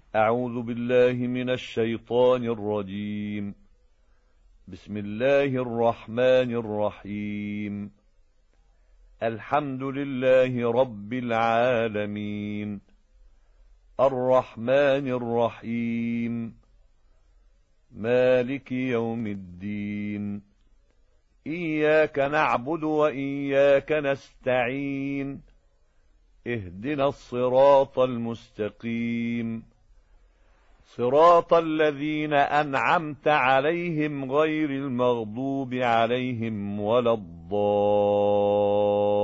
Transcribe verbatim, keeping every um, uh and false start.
أعوذ بالله من الشيطان الرجيم. بسم الله الرحمن الرحيم. الحمد لله رب العالمين، الرحمن الرحيم، مالك يوم الدين، إياك نعبد وإياك نستعين، اهدنا الصراط المستقيم، صراط الذين أنعمت عليهم غير المغضوب عليهم ولا الضالين.